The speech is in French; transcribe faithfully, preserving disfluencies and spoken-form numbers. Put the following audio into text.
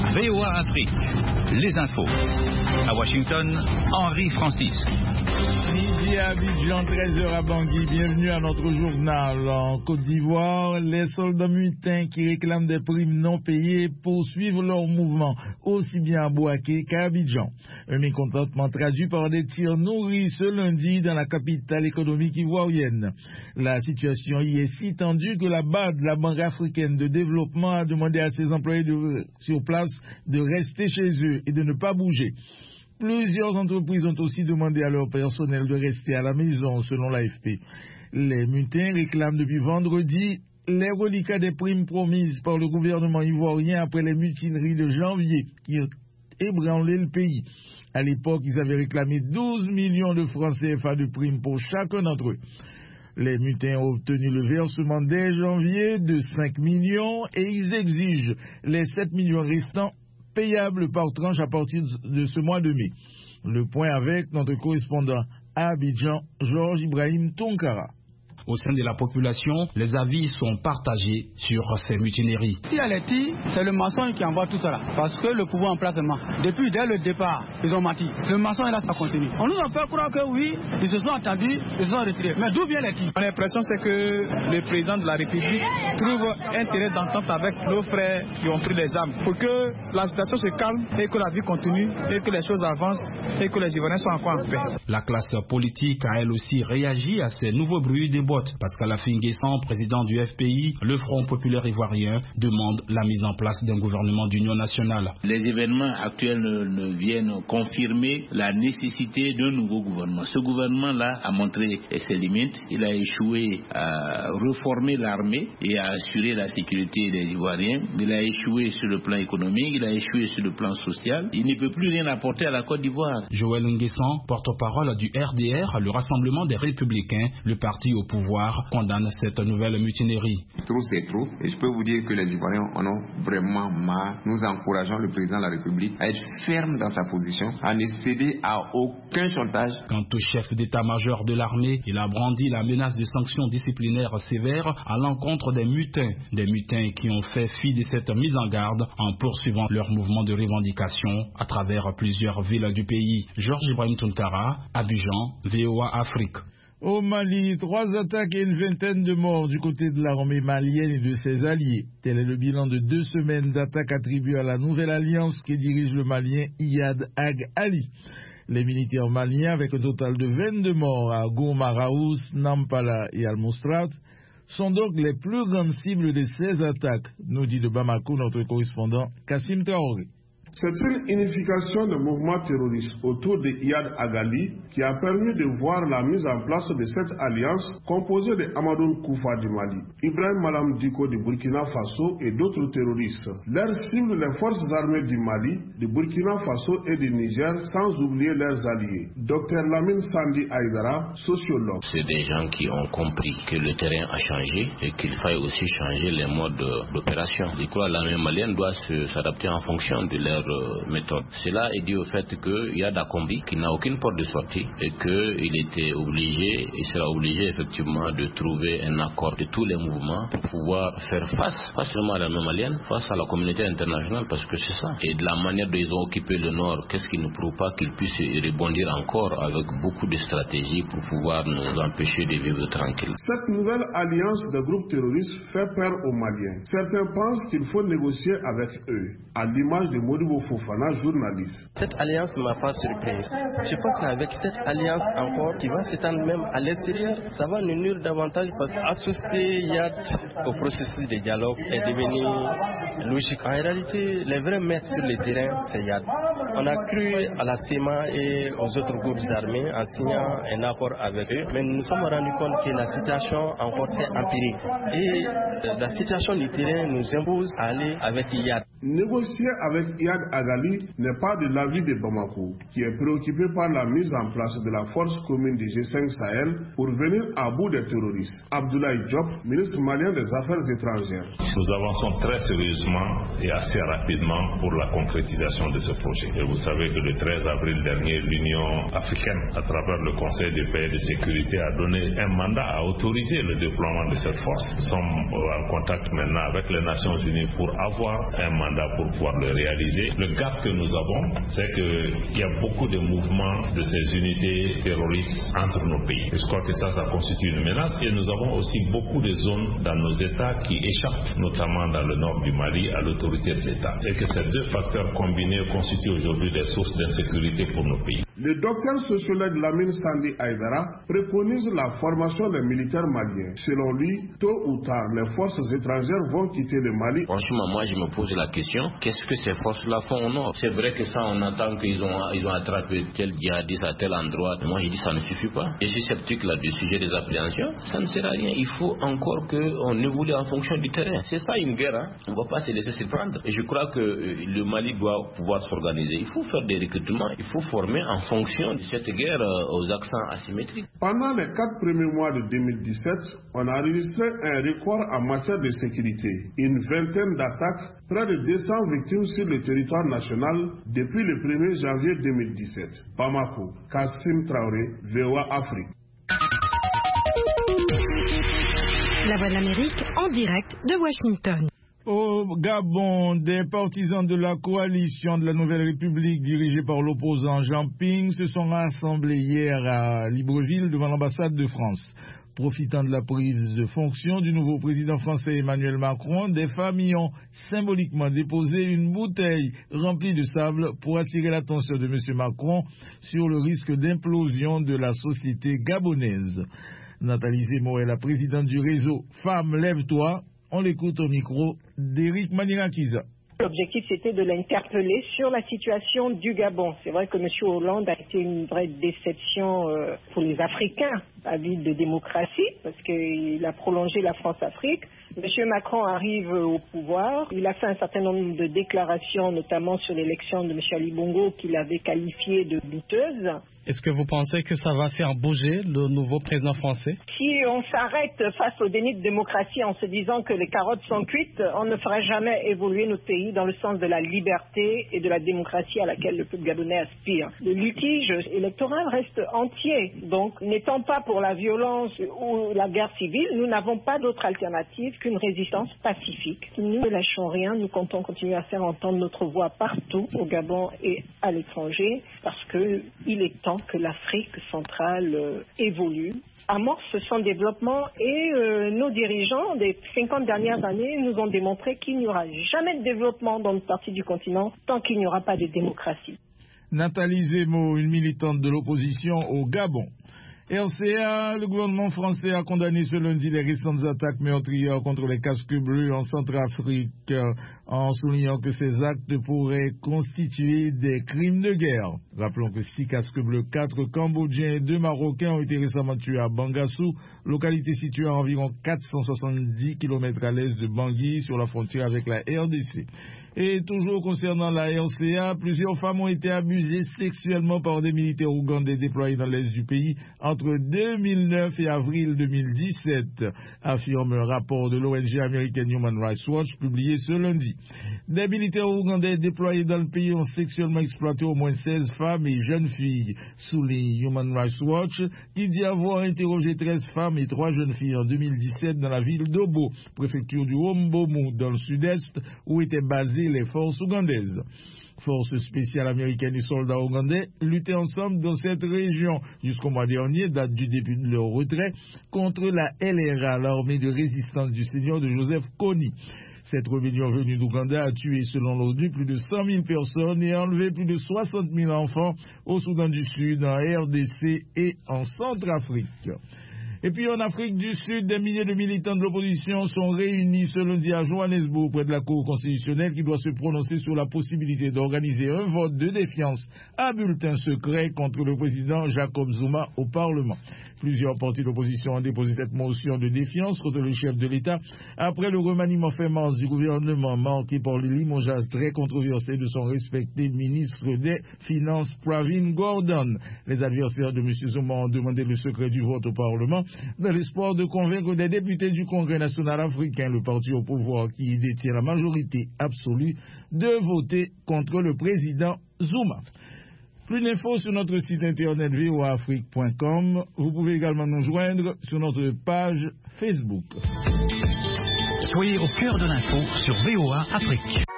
V O A Afrique, les infos. À Washington, Henri Francis. Midi à Abidjan, treize heures à Bangui. Bienvenue à notre journal. En Côte d'Ivoire, les soldats mutins qui réclament des primes non payées poursuivent leur mouvement, aussi bien à Bouaké qu'à Abidjan. Un mécontentement traduit par des tirs nourris ce lundi dans la capitale économique ivoirienne. La situation y est si tendue que la B A D, la Banque africaine de développement, a demandé à ses employés de, sur place de rester chez eux et de ne pas bouger. Plusieurs entreprises ont aussi demandé à leur personnel de rester à la maison, selon l'A F P. Les mutins réclament depuis vendredi les reliquats des primes promises par le gouvernement ivoirien après les mutineries de janvier qui ont ébranlé le pays. À l'époque, ils avaient réclamé douze millions de francs C F A de primes pour chacun d'entre eux. Les mutins ont obtenu le versement dès janvier de cinq millions et ils exigent les sept millions restants payables par tranche à partir de ce mois de mai. Le point avec notre correspondant à Abidjan, Georges Ibrahim Tonkara. Au sein de la population, les avis sont partagés sur ces mutineries. Si elle est tirs, c'est le maçon qui envoie tout cela. Parce que le pouvoir en place, depuis dès le départ, ils ont menti. Le maçon est là, ça continue. On nous a fait croire que oui, ils se sont attendus, ils se sont retirés. Mais d'où viennent les tirs? Mon impression, c'est que le président de la République trouve intérêt d'entente avec nos frères qui ont pris les armes pour que la situation se calme et que la vie continue et que les choses avancent et que les Ivoiriens soient encore en paix. La classe politique a elle aussi réagi à ces nouveaux bruits des boîtes. Pascal Affi-N'Guessan, président du F P I, le Front populaire ivoirien, demande la mise en place d'un gouvernement d'union nationale. Les événements actuels ne, ne viennent confirmer la nécessité d'un nouveau gouvernement. Ce gouvernement-là a montré ses limites. Il a échoué à réformer l'armée et à assurer la sécurité des Ivoiriens. Il a échoué sur le plan économique, il a échoué sur le plan social. Il ne peut plus rien apporter à la Côte d'Ivoire. Joël N'Guessan, porte-parole du R D R, le Rassemblement des Républicains, le parti au pouvoir, condamne cette nouvelle mutinerie. Trop c'est trop, et je peux vous dire que les Ivoiriens en ont vraiment marre. Nous encourageons le président de la République à être ferme dans sa position, à ne céder à aucun chantage. Quant au chef d'état-major de l'armée, il a brandi la menace de sanctions disciplinaires sévères à l'encontre des mutins, des mutins qui ont fait fi de cette mise en garde en poursuivant leur mouvement de revendication à travers plusieurs villes du pays. Georges Ibrahim Tonkara, Abidjan, V O A Afrique. Au Mali, trois attaques et une vingtaine de morts du côté de l'armée malienne et de ses alliés. Tel est le bilan de deux semaines d'attaques attribuées à la nouvelle alliance qui dirige le Malien Iyad Ag Ali. Les militaires maliens, avec un total de vingt-deux morts à Goumaraous, Nampala et Al-Mostrat, sont donc les plus grandes cibles de ces attaques, nous dit de Bamako notre correspondant Kassim Traoré. C'est une unification de mouvements terroristes autour de Iyad Agali qui a permis de voir la mise en place de cette alliance composée de Amadoun Koufa du Mali, Ibrahim Malam Diko du Burkina Faso et d'autres terroristes. Leurs cibles les forces armées du Mali, du Burkina Faso et du Niger, sans oublier leurs alliés. Docteur Lamine Sandi Aïdara, sociologue. C'est des gens qui ont compris que le terrain a changé et qu'il faille aussi changer les modes d'opération. Je crois que l'armée malienne doit s'adapter en fonction de leur méthode. Cela est dû au fait qu'il y a Dakombi qui n'a aucune porte de sortie et qu'il était obligé, il sera obligé effectivement de trouver un accord de tous les mouvements pour pouvoir faire face, pas seulement à l'armée malienne, face à la communauté internationale, parce que c'est ça. Et de la manière dont ils ont occupé le Nord, qu'est-ce qui ne prouve pas qu'ils puissent rebondir encore avec beaucoup de stratégies pour pouvoir nous empêcher de vivre tranquille. Cette nouvelle alliance de groupes terroristes fait peur aux Maliens. Certains pensent qu'il faut négocier avec eux, à l'image de Modibo Fofana, journaliste. Cette alliance ne m'a pas surpris. Je pense qu'avec cette alliance encore, qui va s'étendre même à l'extérieur, ça va nous nuire davantage parce qu'associer Yad au processus de dialogue est devenu logique. En réalité, les vrais maîtres sur le terrain, c'est Yad. On a cru à la C E M A et aux autres groupes armés en signant un accord avec eux, mais nous nous sommes rendus compte que la situation encore c'est empirique. Et la situation du terrain nous impose à aller avec Yad. Négocier avec Iyad Agali n'est pas de l'avis de Bamako, qui est préoccupé par la mise en place de la force commune du G cinq Sahel pour venir à bout des terroristes. Abdoulaye Diop, ministre malien des Affaires étrangères. Nous avançons très sérieusement et assez rapidement pour la concrétisation de ce projet. Et vous savez que le treize avril dernier, l'Union africaine, à travers le Conseil des pays de sécurité, a donné un mandat à autoriser le déploiement de cette force. Nous sommes en contact maintenant avec les Nations Unies pour avoir un mandat pour pouvoir le réaliser. Le gap que nous avons, c'est qu'il y a beaucoup de mouvements de ces unités terroristes entre nos pays. Et je crois que ça, ça constitue une menace. Et nous avons aussi beaucoup de zones dans nos États qui échappent, notamment dans le nord du Mali, à l'autorité de l'État. Et que ces deux facteurs combinés constituent aujourd'hui des sources d'insécurité pour nos pays. Le docteur sociologue Lamine Sandi Aïdara préconise la formation des militaires maliens. Selon lui, tôt ou tard, les forces étrangères vont quitter le Mali. Franchement, moi je me pose la question, qu'est-ce que ces forces-là font au nord? C'est vrai que ça, on entend qu'ils ont, ils ont attrapé tel djihadiste à tel endroit. Moi je dis ça ne suffit pas. Je suis sceptique là du sujet des appréhensions. Ça ne sert à rien. Il faut encore qu'on évolue en fonction du terrain. C'est ça une guerre. Hein? On ne va pas se laisser surprendre. Et je crois que le Mali doit pouvoir s'organiser. Il faut faire des recrutements. Il faut former en fonction de cette guerre aux accents asymétriques. Pendant les quatre premiers mois de deux mille dix-sept, on a enregistré un record en matière de sécurité. Une vingtaine d'attaques, près de deux cents victimes sur le territoire national depuis le premier janvier deux mille dix-sept. Bamako, Kassim Traoré, V O A Afrique. La Voix de l'Amérique en direct de Washington. Au Gabon, des partisans de la coalition de la Nouvelle République dirigée par l'opposant Jean Ping se sont rassemblés hier à Libreville devant l'ambassade de France. Profitant de la prise de fonction du nouveau président français Emmanuel Macron, des familles ont symboliquement déposé une bouteille remplie de sable pour attirer l'attention de M. Macron sur le risque d'implosion de la société gabonaise. Nathalie Zemo est la présidente du réseau Femmes Lève-toi. On l'écoute au micro d'Éric Manirakiza. L'objectif, c'était de l'interpeller sur la situation du Gabon. C'est vrai que M. Hollande a été une vraie déception euh, pour les Africains, avides de démocratie, parce qu'il a prolongé la France-Afrique. M. Macron arrive au pouvoir. Il a fait un certain nombre de déclarations, notamment sur l'élection de M. Ali Bongo, qu'il avait qualifiée de douteuse. Est-ce que vous pensez que ça va faire bouger le nouveau président français? Si on s'arrête face au déni de démocratie en se disant que les carottes sont cuites, on ne fera jamais évoluer notre pays dans le sens de la liberté et de la démocratie à laquelle le peuple gabonais aspire. Le litige électoral reste entier. Donc, n'étant pas pour la violence ou la guerre civile, nous n'avons pas d'autre alternative qu'une résistance pacifique. Nous ne lâchons rien, nous comptons continuer à faire entendre notre voix partout, au Gabon et à l'étranger, parce qu'il est temps que l'Afrique centrale euh, évolue, amorce son développement et euh, nos dirigeants des cinquante dernières années nous ont démontré qu'il n'y aura jamais de développement dans une partie du continent tant qu'il n'y aura pas de démocratie. Nathalie Zemo, une militante de l'opposition au Gabon. R C A, le gouvernement français a condamné ce lundi les récentes attaques meurtrières contre les casques bleus en Centrafrique, en soulignant que ces actes pourraient constituer des crimes de guerre. Rappelons que six casques bleus, quatre Cambodgiens et deux Marocains ont été récemment tués à Bangassou, localité située à environ quatre cent soixante-dix kilomètres à l'est de Bangui, sur la frontière avec la R D C. Et toujours concernant la R C A, plusieurs femmes ont été abusées sexuellement par des militaires ougandais déployés dans l'est du pays entre deux mille neuf et avril deux mille dix-sept, affirme un rapport de l'O N G américaine Human Rights Watch publié ce lundi. Des militaires ougandais déployés dans le pays ont sexuellement exploité au moins seize femmes et jeunes filles, souligne Human Rights Watch, qui dit avoir interrogé treize femmes et trois jeunes filles en deux mille dix-sept dans la ville d'Obo, préfecture du Hombomu, dans le sud-est, où étaient basées les forces ougandaises. Forces spéciales américaines et soldats ougandais luttaient ensemble dans cette région jusqu'au mois dernier, date du début de leur retrait, contre la L R A, l'armée de résistance du Seigneur de Joseph Kony. Cette rébellion venue d'Ouganda a tué, selon l'ONU, plus de cent mille personnes et enlevé plus de soixante mille enfants au Soudan du Sud, en R D C et en Centrafrique. Et puis en Afrique du Sud, des milliers de militants de l'opposition sont réunis ce lundi à Johannesburg près de la Cour constitutionnelle qui doit se prononcer sur la possibilité d'organiser un vote de défiance à bulletin secret contre le président Jacob Zuma au Parlement. Plusieurs partis d'opposition ont déposé cette motion de défiance contre le chef de l'État après le remaniement fait mars du gouvernement marqué par les limogeages très controversés de son respecté ministre des Finances Pravin Gordhan. Les adversaires de M. Zuma ont demandé le secret du vote au Parlement dans l'espoir de convaincre des députés du Congrès national africain, le parti au pouvoir qui détient la majorité absolue, de voter contre le président Zuma. Plus d'infos sur notre site internet v o a afrique point com. Vous pouvez également nous joindre sur notre page Facebook. Soyez au cœur de l'info sur V O A Afrique.